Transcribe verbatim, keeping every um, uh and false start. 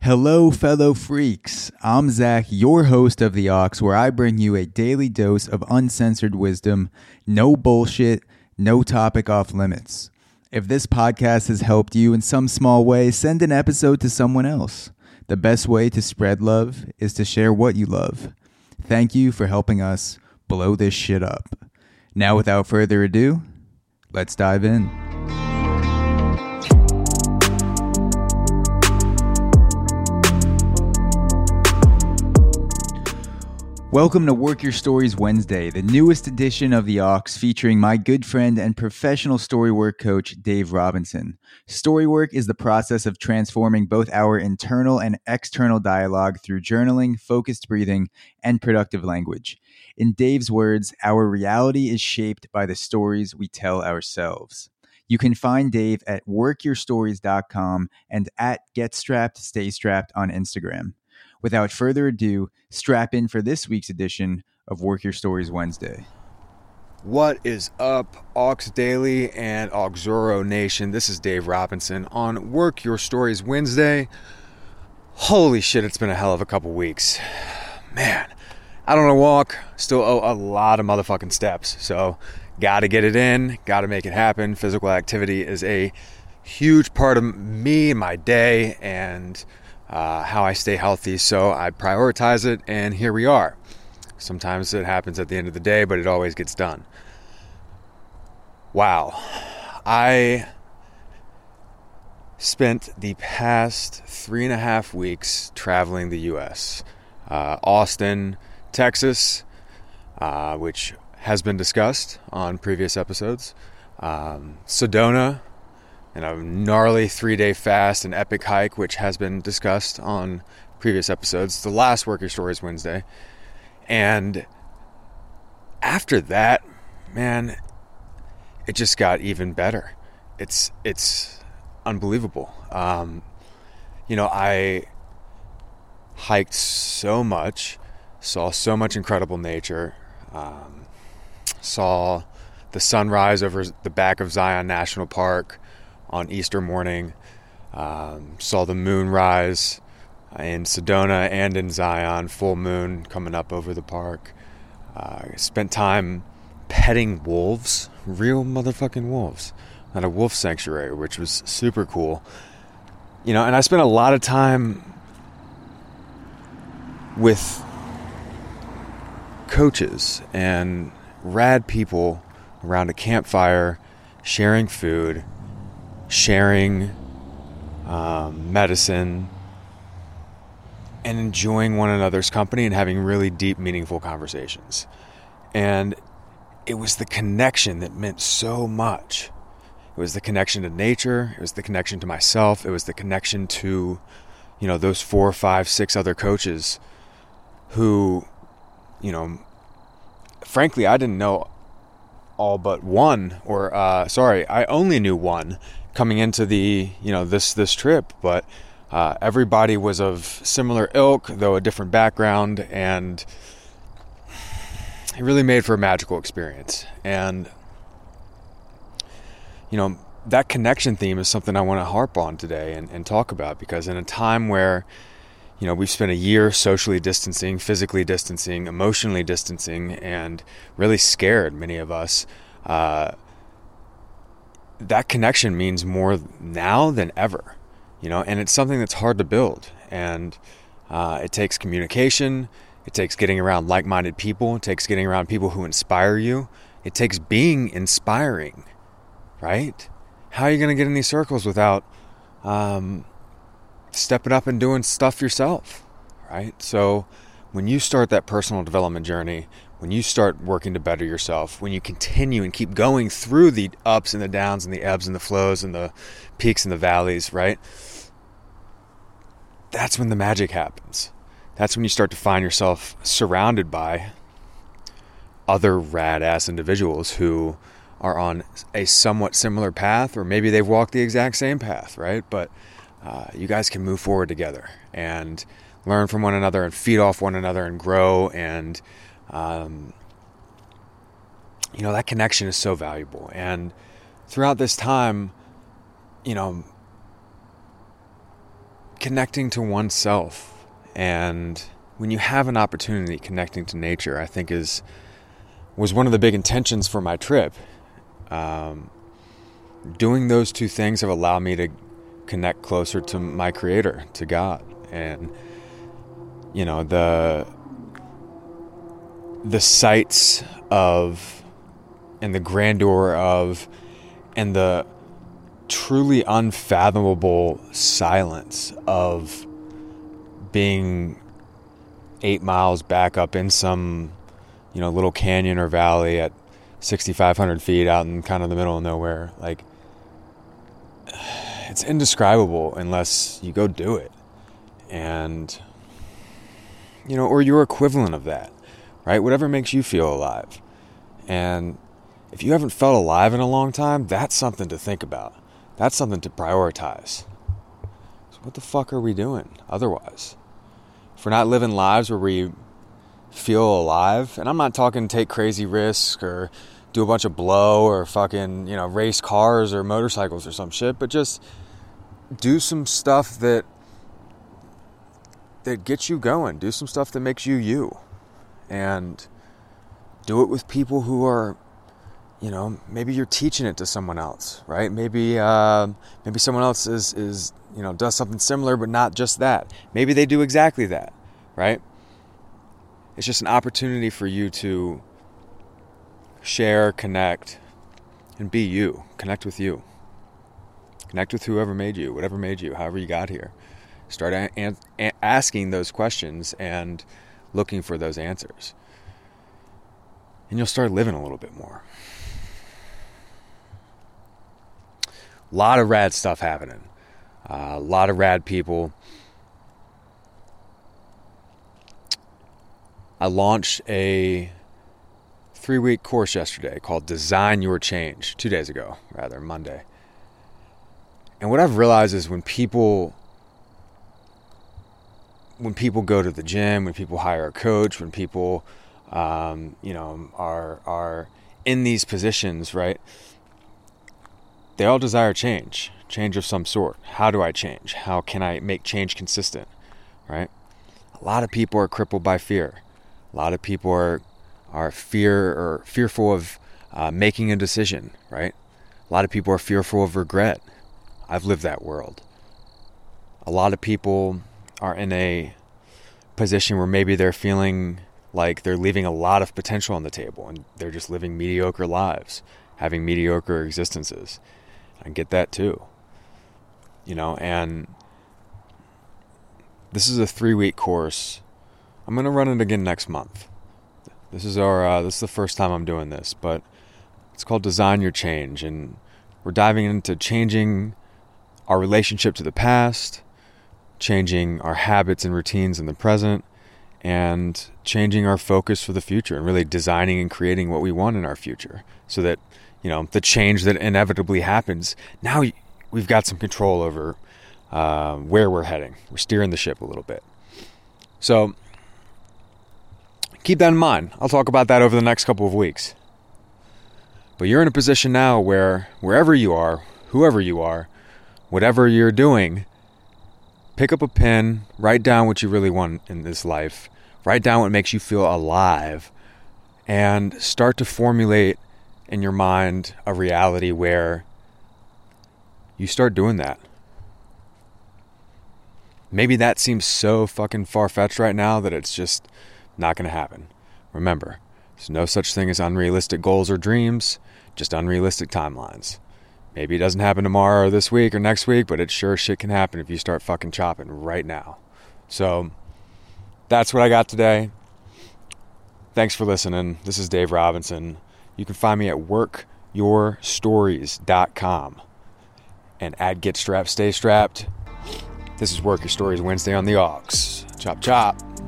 Hello, fellow freaks. I'm Zach, your host of The Aux, where I bring you a daily dose of uncensored wisdom, no bullshit, no topic off limits. If this podcast has helped you in some small way, send an episode to someone else. The best way to spread love is to share what you love. Thank you for helping us blow this shit up. Now, without further ado, let's dive in. Welcome to Work Your Stories Wednesday, the newest edition of The Aux, featuring my good friend and professional storywork coach, Dave Robinson. Storywork is the process of transforming both our internal and external dialogue through journaling, focused breathing, and productive language. In Dave's words, our reality is shaped by the stories we tell ourselves. You can find Dave at work your stories dot com and at get strapped stay strapped on Instagram. Without further ado, strap in for this week's edition of Work Your Stories Wednesday. What is up, Aux Daily and Auxoro Nation? This is Dave Robinson on Work Your Stories Wednesday. Holy shit, it's been a hell of a couple weeks. Man, I don't know walk, still owe a lot of motherfucking steps. So, gotta get it in, gotta make it happen. Physical activity is a huge part of me, my day, and Uh, how I stay healthy, so I prioritize it, and here we are. Sometimes it happens at the end of the day, but it always gets done. Wow. I spent the past three and a half weeks traveling the U S Uh, Austin, Texas, uh, which has been discussed on previous episodes. Um, Sedona, and a gnarly three-day fast and epic hike, which has been discussed on previous episodes. The last Work Your Stories Wednesday. And after that, man, it just got even better. It's it's unbelievable. Um, you know, I hiked so much, saw so much incredible nature, um, saw the sunrise over the back of Zion National Park on Easter morning, um, saw the moon rise in Sedona and in Zion, full moon coming up over the park. Uh, spent time petting wolves, real motherfucking wolves, at a wolf sanctuary, which was super cool. You know, and I spent a lot of time with coaches and rad people around a campfire, sharing food, sharing um, medicine, and enjoying one another's company and having really deep, meaningful conversations. And it was the connection that meant so much. It was the connection to nature. It was the connection to myself. It was the connection to, you know, those four, five, six other coaches who, you know, frankly, I didn't know all but one, or uh, sorry, I only knew one coming into the, you know, this this trip, but uh, everybody was of similar ilk, though a different background, and it really made for a magical experience. And you know, that connection theme is something I want to harp on today and, and talk about, because in a time where, you know, we've spent a year socially distancing, physically distancing, emotionally distancing, and really scared, many of us, uh, that connection means more now than ever, you know, and it's something that's hard to build. And uh, it takes communication. It takes getting around like-minded people. It takes getting around people who inspire you. It takes being inspiring, right? How are you going to get in these circles without um, stepping up and doing stuff yourself, right? So when you start that personal development journey, when you start working to better yourself, when you continue and keep going through the ups and the downs and the ebbs and the flows and the peaks and the valleys, right? That's when the magic happens. That's when you start to find yourself surrounded by other rad-ass individuals who are on a somewhat similar path, or maybe they've walked the exact same path, right? But uh, you guys can move forward together and learn from one another and feed off one another and grow. And, um, you know, that connection is so valuable. And throughout this time, you know, connecting to oneself. And when you have an opportunity, connecting to nature, I think is was one of the big intentions for my trip. Um, doing those two things have allowed me to connect closer to my Creator, to God. And, you know, the the sights of, and the grandeur of, and the truly unfathomable silence of being eight miles back up in some, you know, little canyon or valley at sixty-five hundred feet out in kind of the middle of nowhere. Like, it's indescribable unless you go do it. And, you know, or your equivalent of that, right? Whatever makes you feel alive. And if you haven't felt alive in a long time, that's something to think about. That's something to prioritize. So what the fuck are we doing otherwise? If we're not living lives where we feel alive, and I'm not talking take crazy risks or do a bunch of blow or fucking, you know, race cars or motorcycles or some shit, but just do some stuff that that gets you going. Do some stuff that makes you you. And do it with people who are, you know, maybe you're teaching it to someone else, right? Maybe uh, maybe someone else is, is, you know, does something similar, but not just that. Maybe they do exactly that, right? It's just an opportunity for you to share, connect, and be you. Connect with you. Connect with whoever made you, whatever made you, however you got here. Start a- a- asking those questions and looking for those answers. And you'll start living a little bit more. A lot of rad stuff happening. Uh, a lot of rad people. I launched a three-week course yesterday called Design Your Change. Two days ago, rather, Monday. And what I've realized is when people... when people go to the gym, when people hire a coach, when people, um, you know, are are in these positions, right? They all desire change, change of some sort. How do I change? How can I make change consistent, right? A lot of people are crippled by fear. A lot of people are are fear or fearful of uh, making a decision, right? A lot of people are fearful of regret. I've lived that world. A lot of people are in a position where maybe they're feeling like they're leaving a lot of potential on the table and they're just living mediocre lives, having mediocre existences. I get that too. You know, and this is a three-week course. I'm going to run it again next month. This is our uh, this is the first time I'm doing this, but it's called Design Your Change, and we're diving into changing our relationship to the past, changing our habits and routines in the present, and changing our focus for the future, and really designing and creating what we want in our future, so that, you know, the change that inevitably happens, now we've got some control over uh, where we're heading. We're steering the ship a little bit. So keep that in mind. I'll talk about that over the next couple of weeks. But you're in a position now where wherever you are, whoever you are, whatever you're doing, pick up a pen, write down what you really want in this life, write down what makes you feel alive, and start to formulate in your mind a reality where you start doing that. Maybe that seems so fucking far-fetched right now that it's just not going to happen. Remember, there's no such thing as unrealistic goals or dreams, just unrealistic timelines. Maybe it doesn't happen tomorrow or this week or next week, but it sure shit can happen if you start fucking chopping right now. So that's what I got today. Thanks for listening. This is Dave Robinson. You can find me at work your stories dot com and at Get Strapped, Stay Strapped. This is Work Your Stories Wednesday on the Aux. Chop, chop.